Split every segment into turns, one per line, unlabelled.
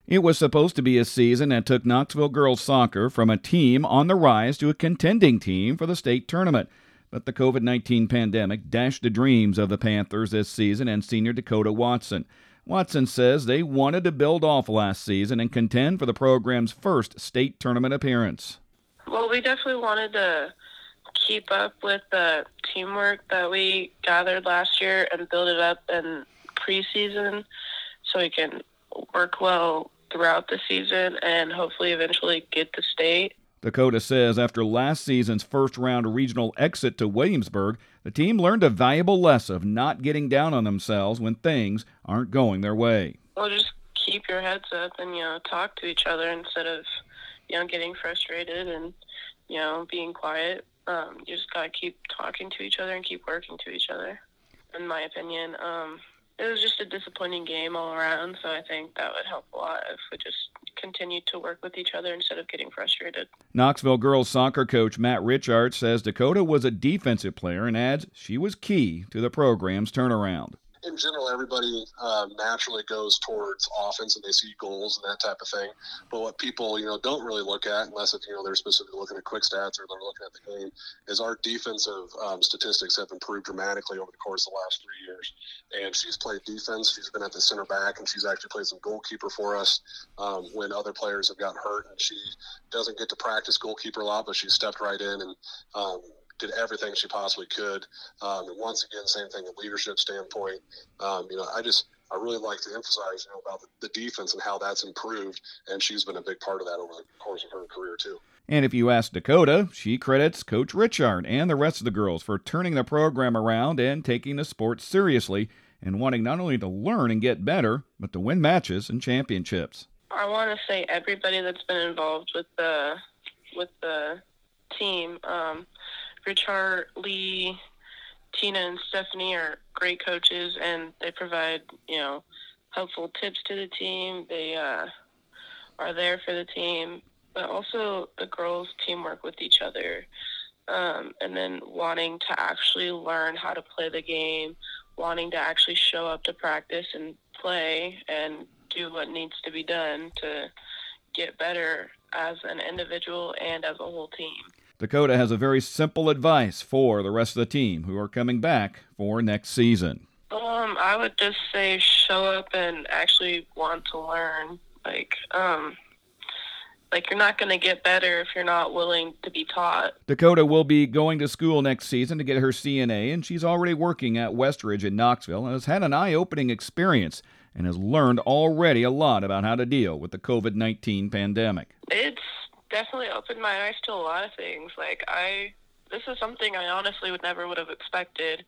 It was supposed to be a season that took Knoxville girls soccer from a team on the rise to a contending team for the state tournament. But the COVID-19 pandemic dashed the dreams of the Panthers this season and senior Dakota Watson. Watson says they wanted to build off last season and contend for the program's first state tournament appearance.
Well, we definitely wanted to keep up with the teamwork that we gathered last year and build it up in preseason so we can work well throughout the season and hopefully eventually get to state.
Dakota says after last season's first-round regional exit to Williamsburg, the team learned a valuable lesson of not getting down on themselves when things aren't going their way.
Well, just keep your heads up and, talk to each other instead of, getting frustrated and, being quiet. You just got to keep talking to each other and keep working to each other, in my opinion. It was just a disappointing game all around, so I think that would help a lot if we just continued to work with each other instead of getting frustrated.
Knoxville girls soccer coach Matt Richards says Dakota was a defensive player and adds she was key to the program's turnaround.
In general, everybody naturally goes towards offense and they see goals and that type of thing. But what people, don't really look at, unless if, they're specifically looking at quick stats or they're looking at the game, is our defensive statistics have improved dramatically over the course of the last 3 years. And she's played defense. She's been at the center back, and she's actually played some goalkeeper for us when other players have gotten hurt. And she doesn't get to practice goalkeeper a lot, but she stepped right in and did everything she possibly could. And once again, same thing in leadership standpoint. I really like to emphasize, about the defense and how that's improved, and she's been a big part of that over the course of her career too.
And if you ask Dakota, she credits Coach Richard and the rest of the girls for turning the program around and taking the sport seriously and wanting not only to learn and get better, but to win matches and championships.
I want to say everybody that's been involved with the team, Richard, Lee, Tina, and Stephanie are great coaches, and they provide, helpful tips to the team. They are there for the team, but also the girls teamwork with each other, and then wanting to actually learn how to play the game, wanting to actually show up to practice and play and do what needs to be done to get better as an individual and as a whole team.
Dakota has a very simple advice for the rest of the team who are coming back for next season.
I would just say show up and actually want to learn. You're not going to get better if you're not willing to be taught.
Dakota will be going to school next season to get her CNA, and she's already working at Westridge in Knoxville and has had an eye-opening experience and has learned already a lot about how to deal with the COVID-19 pandemic.
It's definitely opened my eyes to a lot of things. This is something I honestly would have expected.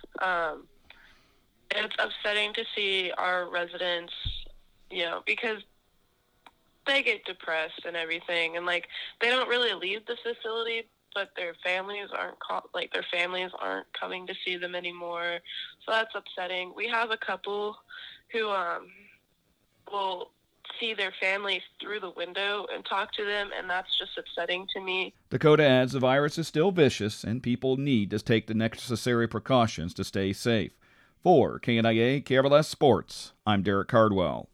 It's upsetting to see our residents, because they get depressed and everything, and they don't really leave the facility, but their families aren't coming to see them anymore. So that's upsetting. We have a couple who will see their families through the window and talk to them, and that's just upsetting to me.
Dakota adds the virus is still vicious and people need to take the necessary precautions to stay safe. For KNIA KRLS Sports, I'm Derek Cardwell.